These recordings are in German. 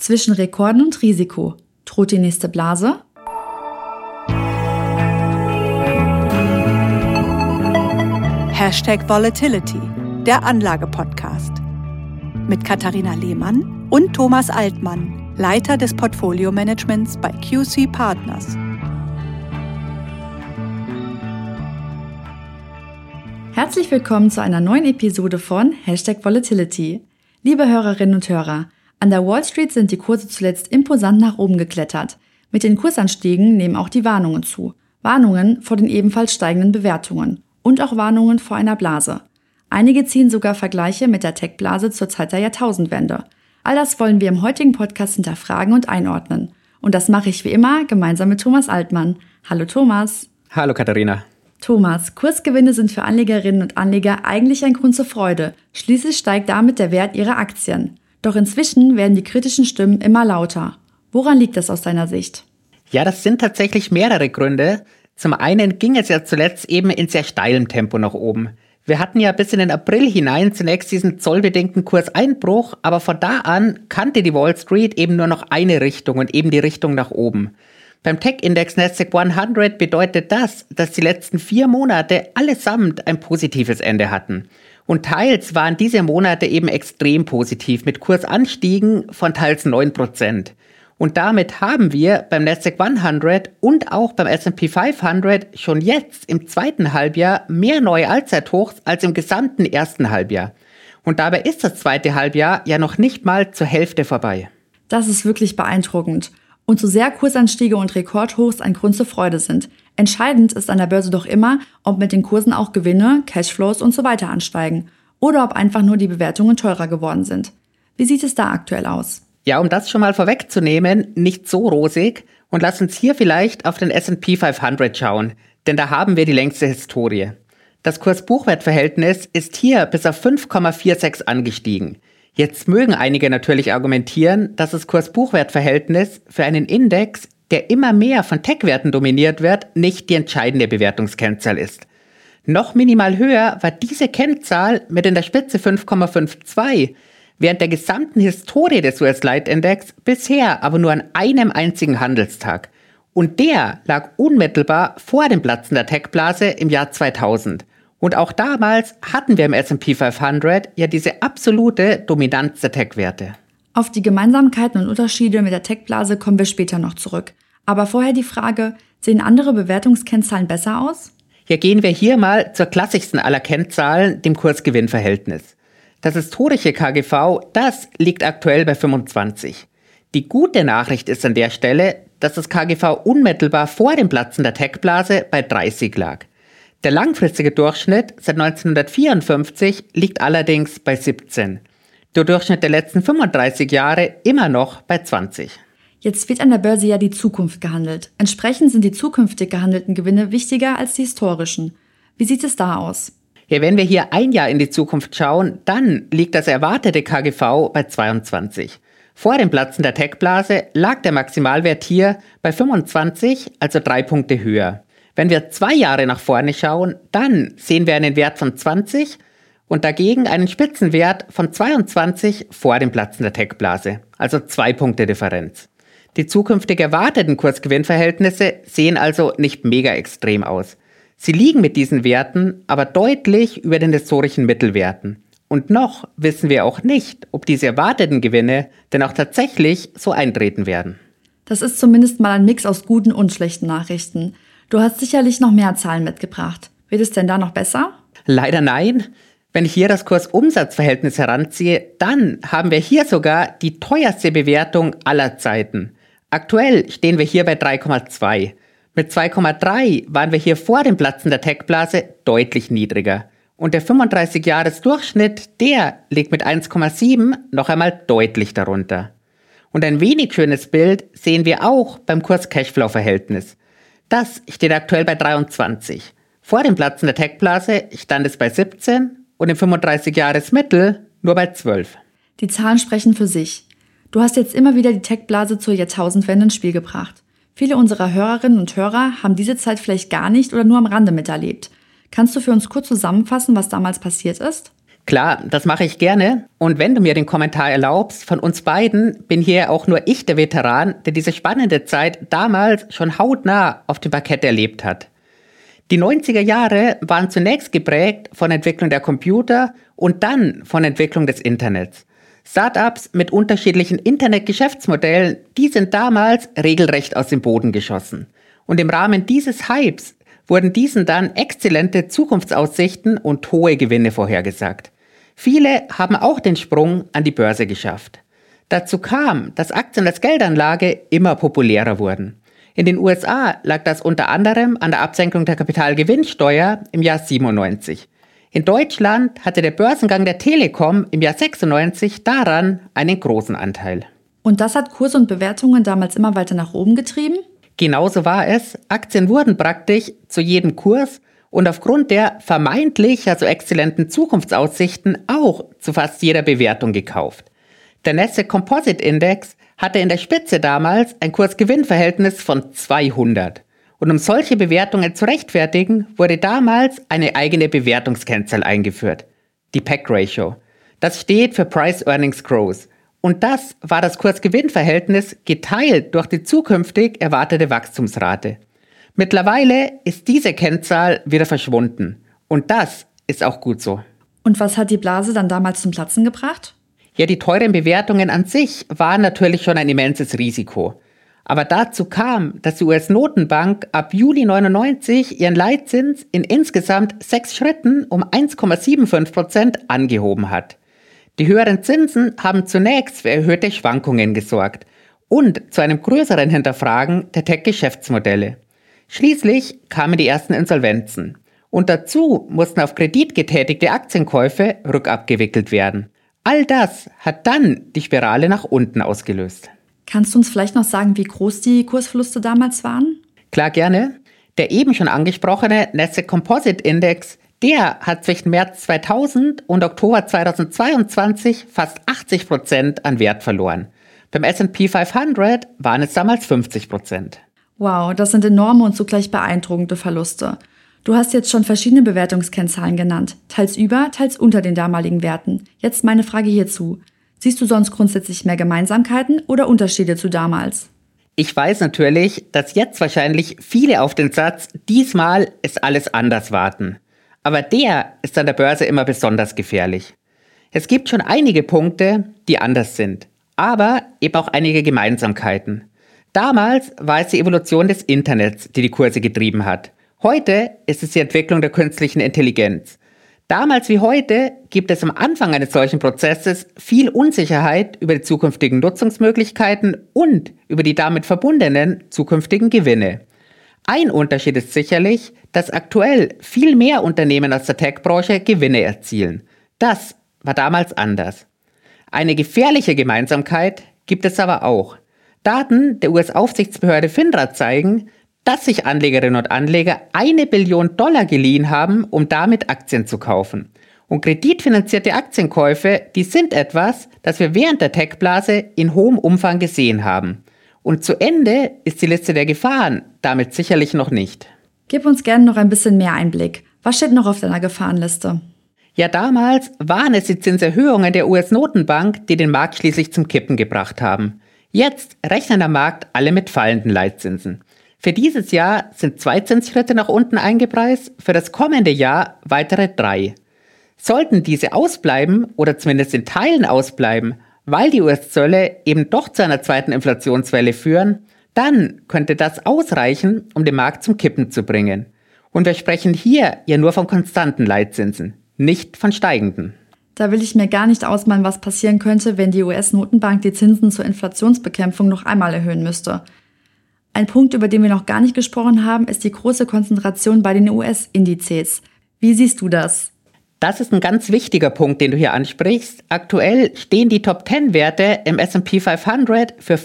Zwischen Rekorden und Risiko. Droht die nächste Blase? #Volatility, der Anlage-Podcast. Mit Katharina Lehmann und Thomas Altmann, Leiter des Portfolio-Managements bei QC Partners. Herzlich willkommen zu einer neuen Episode von #Volatility. Liebe Hörerinnen und Hörer, an der Wall Street sind die Kurse zuletzt imposant nach oben geklettert. Mit den Kursanstiegen nehmen auch die Warnungen zu. Warnungen vor den ebenfalls steigenden Bewertungen und auch Warnungen vor einer Blase. Einige ziehen sogar Vergleiche mit der Tech-Blase zur Zeit der Jahrtausendwende. All das wollen wir im heutigen Podcast hinterfragen und einordnen. Und das mache ich wie immer gemeinsam mit Thomas Altmann. Hallo Thomas. Hallo Katharina. Thomas, Kursgewinne sind für Anlegerinnen und Anleger eigentlich ein Grund zur Freude. Schließlich steigt damit der Wert ihrer Aktien. Doch inzwischen werden die kritischen Stimmen immer lauter. Woran liegt das aus deiner Sicht? Ja, das sind tatsächlich mehrere Gründe. Zum einen ging es ja zuletzt eben in sehr steilem Tempo nach oben. Wir hatten ja bis in den April hinein zunächst diesen zollbedingten Kurseinbruch, aber von da an kannte die Wall Street eben nur noch eine Richtung und eben die Richtung nach oben. Beim Tech-Index Nasdaq 100 bedeutet das, dass die letzten 4 Monate allesamt ein positives Ende hatten. Und teils waren diese Monate eben extrem positiv mit Kursanstiegen von teils 9%. Und damit haben wir beim Nasdaq 100 und auch beim S&P 500 schon jetzt im zweiten Halbjahr mehr neue Allzeithochs als im gesamten ersten Halbjahr. Und dabei ist das zweite Halbjahr ja noch nicht mal zur Hälfte vorbei. Das ist wirklich beeindruckend. Und so sehr Kursanstiege und Rekordhochs ein Grund zur Freude sind. Entscheidend ist an der Börse doch immer, ob mit den Kursen auch Gewinne, Cashflows und so weiter ansteigen oder ob einfach nur die Bewertungen teurer geworden sind. Wie sieht es da aktuell aus? Ja, um das schon mal vorwegzunehmen, nicht so rosig, und lass uns hier vielleicht auf den S&P 500 schauen, denn da haben wir die längste Historie. Das Kurs-Buchwert-Verhältnis ist hier bis auf 5,46 angestiegen. Jetzt mögen einige natürlich argumentieren, dass das Kurs-Buchwert-Verhältnis für einen Index, der immer mehr von Tech-Werten dominiert wird, nicht die entscheidende Bewertungskennzahl ist. Noch minimal höher war diese Kennzahl mit in der Spitze 5,52, während der gesamten Historie des US-Leitindex bisher aber nur an einem einzigen Handelstag. Und der lag unmittelbar vor dem Platzen der Tech-Blase im Jahr 2000. Und auch damals hatten wir im S&P 500 ja diese absolute Dominanz der Tech-Werte. Auf die Gemeinsamkeiten und Unterschiede mit der Tech-Blase kommen wir später noch zurück. Aber vorher die Frage, sehen andere Bewertungskennzahlen besser aus? Ja, gehen wir hier mal zur klassischsten aller Kennzahlen, dem Kurs-Gewinn-Verhältnis. Das historische KGV, das liegt aktuell bei 25. Die gute Nachricht ist an der Stelle, dass das KGV unmittelbar vor dem Platzen der Tech-Blase bei 30 lag. Der langfristige Durchschnitt seit 1954 liegt allerdings bei 17. Der Durchschnitt der letzten 35 Jahre immer noch bei 20. Jetzt wird an der Börse ja die Zukunft gehandelt. Entsprechend sind die zukünftig gehandelten Gewinne wichtiger als die historischen. Wie sieht es da aus? Ja, wenn wir hier ein Jahr in die Zukunft schauen, dann liegt das erwartete KGV bei 22. Vor dem Platzen der Tech-Blase lag der Maximalwert hier bei 25, also 3 Punkte höher. Wenn wir 2 Jahre nach vorne schauen, dann sehen wir einen Wert von 20 und dagegen einen Spitzenwert von 22 vor dem Platzen der Tech-Blase, also 2 Punkte Differenz. Die zukünftig erwarteten Kursgewinnverhältnisse sehen also nicht mega extrem aus. Sie liegen mit diesen Werten aber deutlich über den historischen Mittelwerten. Und noch wissen wir auch nicht, ob diese erwarteten Gewinne denn auch tatsächlich so eintreten werden. Das ist zumindest mal ein Mix aus guten und schlechten Nachrichten. Du hast sicherlich noch mehr Zahlen mitgebracht. Wird es denn da noch besser? Leider nein. Wenn ich hier das Kurs-Umsatz-Verhältnis heranziehe, dann haben wir hier sogar die teuerste Bewertung aller Zeiten. Aktuell stehen wir hier bei 3,2. Mit 2,3 waren wir hier vor dem Platzen der Tech-Blase deutlich niedriger. Und der 35-Jahres-Durchschnitt, der liegt mit 1,7 noch einmal deutlich darunter. Und ein wenig schönes Bild sehen wir auch beim Kurs-Cashflow-Verhältnis. Das steht aktuell bei 23. Vor dem Platzen der Tech-Blase stand es bei 17 und im 35-Jahres-Mittel nur bei 12. Die Zahlen sprechen für sich. Du hast jetzt immer wieder die Tech-Blase zur Jahrtausendwende ins Spiel gebracht. Viele unserer Hörerinnen und Hörer haben diese Zeit vielleicht gar nicht oder nur am Rande miterlebt. Kannst du für uns kurz zusammenfassen, was damals passiert ist? Klar, das mache ich gerne. Und wenn du mir den Kommentar erlaubst, von uns beiden bin hier auch nur ich der Veteran, der diese spannende Zeit damals schon hautnah auf dem Parkett erlebt hat. Die 90er Jahre waren zunächst geprägt von Entwicklung der Computer und dann von Entwicklung des Internets. Startups mit unterschiedlichen Internetgeschäftsmodellen, die sind damals regelrecht aus dem Boden geschossen. Und im Rahmen dieses Hypes wurden diesen dann exzellente Zukunftsaussichten und hohe Gewinne vorhergesagt. Viele haben auch den Sprung an die Börse geschafft. Dazu kam, dass Aktien als Geldanlage immer populärer wurden. In den USA lag das unter anderem an der Absenkung der Kapitalgewinnsteuer im Jahr 97. In Deutschland hatte der Börsengang der Telekom im Jahr 96 daran einen großen Anteil. Und das hat Kurse und Bewertungen damals immer weiter nach oben getrieben? Genauso war es. Aktien wurden praktisch zu jedem Kurs und aufgrund der vermeintlich also exzellenten Zukunftsaussichten auch zu fast jeder Bewertung gekauft. Der Nasdaq Composite Index hatte in der Spitze damals ein Kurs-Gewinn-Verhältnis von 200. Und um solche Bewertungen zu rechtfertigen, wurde damals eine eigene Bewertungskennzahl eingeführt, die PEG-Ratio. Das steht für Price Earnings Growth. Und das war das Kurs-Gewinn-Verhältnis geteilt durch die zukünftig erwartete Wachstumsrate. Mittlerweile ist diese Kennzahl wieder verschwunden. Und das ist auch gut so. Und was hat die Blase dann damals zum Platzen gebracht? Ja, die teuren Bewertungen an sich waren natürlich schon ein immenses Risiko. Aber dazu kam, dass die US-Notenbank ab Juli 99 ihren Leitzins in insgesamt 6 Schritten um 1,75% angehoben hat. Die höheren Zinsen haben zunächst für erhöhte Schwankungen gesorgt und zu einem größeren Hinterfragen der Tech-Geschäftsmodelle. Schließlich kamen die ersten Insolvenzen. Und dazu mussten auf Kredit getätigte Aktienkäufe rückabgewickelt werden. All das hat dann die Spirale nach unten ausgelöst. Kannst du uns vielleicht noch sagen, wie groß die Kursverluste damals waren? Klar, gerne. Der eben schon angesprochene Nasdaq Composite Index, der hat zwischen März 2000 und Oktober 2022 fast 80% an Wert verloren. Beim S&P 500 waren es damals 50%. Wow, das sind enorme und zugleich beeindruckende Verluste. Du hast jetzt schon verschiedene Bewertungskennzahlen genannt, teils über, teils unter den damaligen Werten. Jetzt meine Frage hierzu. Siehst du sonst grundsätzlich mehr Gemeinsamkeiten oder Unterschiede zu damals? Ich weiß natürlich, dass jetzt wahrscheinlich viele auf den Satz, diesmal ist alles anders warten. Aber der ist an der Börse immer besonders gefährlich. Es gibt schon einige Punkte, die anders sind, aber eben auch einige Gemeinsamkeiten. Damals war es die Evolution des Internets, die die Kurse getrieben hat. Heute ist es die Entwicklung der künstlichen Intelligenz. Damals wie heute gibt es am Anfang eines solchen Prozesses viel Unsicherheit über die zukünftigen Nutzungsmöglichkeiten und über die damit verbundenen zukünftigen Gewinne. Ein Unterschied ist sicherlich, dass aktuell viel mehr Unternehmen aus der Tech-Branche Gewinne erzielen. Das war damals anders. Eine gefährliche Gemeinsamkeit gibt es aber auch. Daten der US-Aufsichtsbehörde FINRA zeigen, dass sich Anlegerinnen und Anleger $1 Billion geliehen haben, um damit Aktien zu kaufen. Und kreditfinanzierte Aktienkäufe, die sind etwas, das wir während der Tech-Blase in hohem Umfang gesehen haben. Und zu Ende ist die Liste der Gefahren damit sicherlich noch nicht. Gib uns gerne noch ein bisschen mehr Einblick. Was steht noch auf deiner Gefahrenliste? Ja, damals waren es die Zinserhöhungen der US-Notenbank, die den Markt schließlich zum Kippen gebracht haben. Jetzt rechnen der Markt alle mit fallenden Leitzinsen. Für dieses Jahr sind 2 Zinsschritte nach unten eingepreist, für das kommende Jahr weitere 3. Sollten diese ausbleiben oder zumindest in Teilen ausbleiben, weil die US-Zölle eben doch zu einer zweiten Inflationswelle führen, dann könnte das ausreichen, um den Markt zum Kippen zu bringen. Und wir sprechen hier ja nur von konstanten Leitzinsen, nicht von steigenden. Da will ich mir gar nicht ausmalen, was passieren könnte, wenn die US-Notenbank die Zinsen zur Inflationsbekämpfung noch einmal erhöhen müsste. Ein Punkt, über den wir noch gar nicht gesprochen haben, ist die große Konzentration bei den US-Indizes. Wie siehst du das? Das ist ein ganz wichtiger Punkt, den du hier ansprichst. Aktuell stehen die Top-10-Werte im S&P 500 für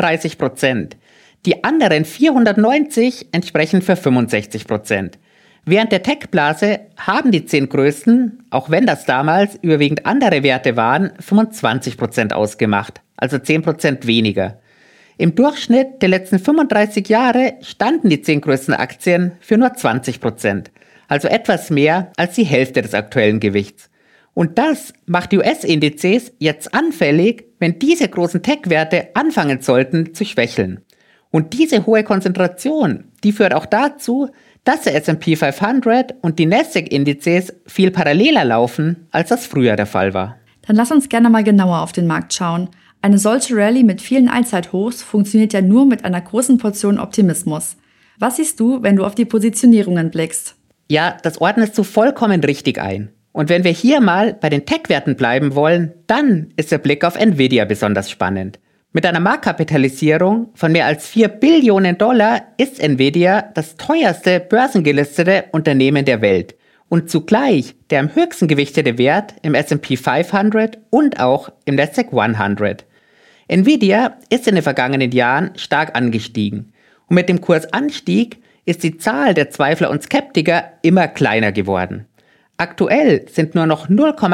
35%. Die anderen 490 entsprechen für 65%. Während der Tech-Blase haben die 10 größten, auch wenn das damals überwiegend andere Werte waren, 25% ausgemacht, also 10% weniger. Im Durchschnitt der letzten 35 Jahre standen die 10 größten Aktien für nur 20%, also etwas mehr als die Hälfte des aktuellen Gewichts. Und das macht die US-Indizes jetzt anfällig, wenn diese großen Tech-Werte anfangen sollten zu schwächeln. Und diese hohe Konzentration, die führt auch dazu, dass der S&P 500 und die Nasdaq-Indizes viel paralleler laufen, als das früher der Fall war. Dann lass uns gerne mal genauer auf den Markt schauen. Eine solche Rallye mit vielen Allzeithochs funktioniert ja nur mit einer großen Portion Optimismus. Was siehst du, wenn du auf die Positionierungen blickst? Ja, das ordnest du vollkommen richtig ein. Und wenn wir hier mal bei den Tech-Werten bleiben wollen, dann ist der Blick auf Nvidia besonders spannend. Mit einer Marktkapitalisierung von mehr als $4 Billionen ist Nvidia das teuerste börsengelistete Unternehmen der Welt und zugleich der am höchsten gewichtete Wert im S&P 500 und auch im Nasdaq 100. Nvidia ist in den vergangenen Jahren stark angestiegen und mit dem Kursanstieg ist die Zahl der Zweifler und Skeptiker immer kleiner geworden. Aktuell sind nur noch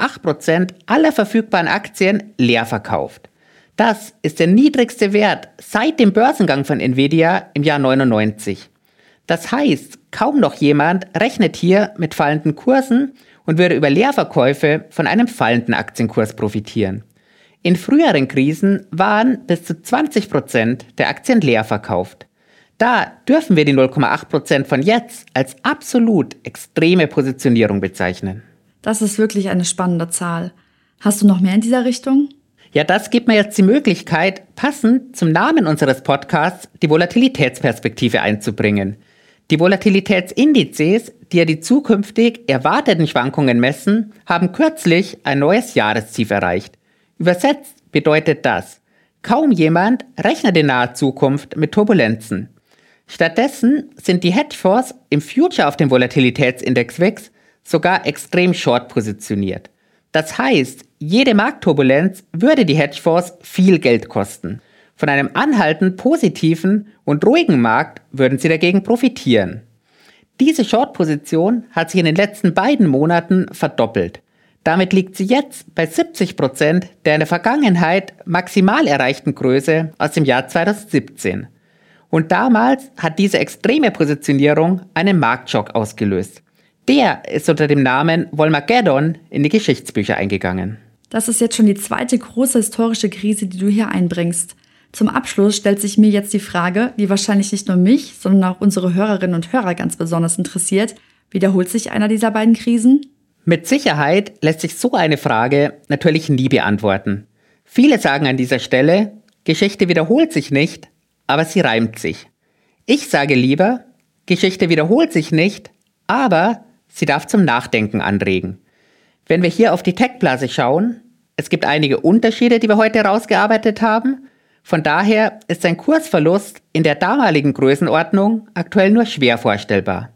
0,8% aller verfügbaren Aktien leer verkauft. Das ist der niedrigste Wert seit dem Börsengang von Nvidia im Jahr 1999. Das heißt, kaum noch jemand rechnet hier mit fallenden Kursen und würde über Leerverkäufe von einem fallenden Aktienkurs profitieren. In früheren Krisen waren bis zu 20% der Aktien leer verkauft. Da dürfen wir die 0,8% von jetzt als absolut extreme Positionierung bezeichnen. Das ist wirklich eine spannende Zahl. Hast du noch mehr in dieser Richtung? Ja, das gibt mir jetzt die Möglichkeit, passend zum Namen unseres Podcasts die Volatilitätsperspektive einzubringen. Die Volatilitätsindizes, die ja die zukünftig erwarteten Schwankungen messen, haben kürzlich ein neues Jahrestief erreicht. Übersetzt bedeutet das, kaum jemand rechnet in naher Zukunft mit Turbulenzen. Stattdessen sind die Hedgefonds im Future auf dem Volatilitätsindex VIX sogar extrem short positioniert. Das heißt, jede Marktturbulenz würde die Hedgefonds viel Geld kosten. Von einem anhaltend positiven und ruhigen Markt würden sie dagegen profitieren. Diese Short-Position hat sich in den letzten beiden Monaten verdoppelt. Damit liegt sie jetzt bei 70% der in der Vergangenheit maximal erreichten Größe aus dem Jahr 2017. Und damals hat diese extreme Positionierung einen Marktschock ausgelöst. Der ist unter dem Namen Volmageddon in die Geschichtsbücher eingegangen. Das ist jetzt schon die zweite große historische Krise, die du hier einbringst. Zum Abschluss stellt sich mir jetzt die Frage, die wahrscheinlich nicht nur mich, sondern auch unsere Hörerinnen und Hörer ganz besonders interessiert. Wiederholt sich einer dieser beiden Krisen? Mit Sicherheit lässt sich so eine Frage natürlich nie beantworten. Viele sagen an dieser Stelle, Geschichte wiederholt sich nicht, aber sie reimt sich. Ich sage lieber, Geschichte wiederholt sich nicht, aber sie darf zum Nachdenken anregen. Wenn wir hier auf die Tech-Blase schauen, es gibt einige Unterschiede, die wir heute herausgearbeitet haben. Von daher ist ein Kursverlust in der damaligen Größenordnung aktuell nur schwer vorstellbar.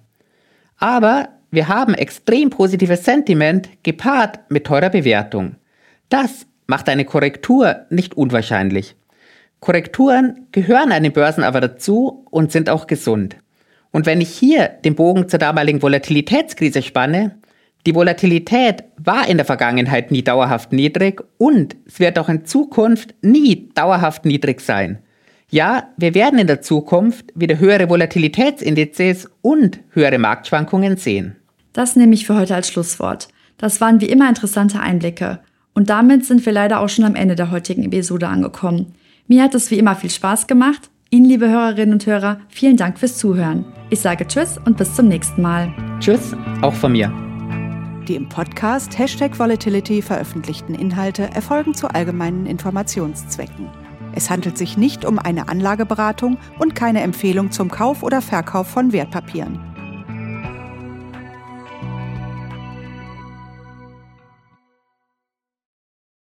Aber wir haben extrem positives Sentiment gepaart mit teurer Bewertung. Das macht eine Korrektur nicht unwahrscheinlich. Korrekturen gehören an den Börsen aber dazu und sind auch gesund. Und wenn ich hier den Bogen zur damaligen Volatilitätskrise spanne, die Volatilität war in der Vergangenheit nie dauerhaft niedrig und es wird auch in Zukunft nie dauerhaft niedrig sein. Ja, wir werden in der Zukunft wieder höhere Volatilitätsindizes und höhere Marktschwankungen sehen. Das nehme ich für heute als Schlusswort. Das waren wie immer interessante Einblicke. Und damit sind wir leider auch schon am Ende der heutigen Episode angekommen. Mir hat es wie immer viel Spaß gemacht. Ihnen, liebe Hörerinnen und Hörer, vielen Dank fürs Zuhören. Ich sage Tschüss und bis zum nächsten Mal. Tschüss, auch von mir. Die im Podcast #Volatility veröffentlichten Inhalte erfolgen zu allgemeinen Informationszwecken. Es handelt sich nicht um eine Anlageberatung und keine Empfehlung zum Kauf oder Verkauf von Wertpapieren.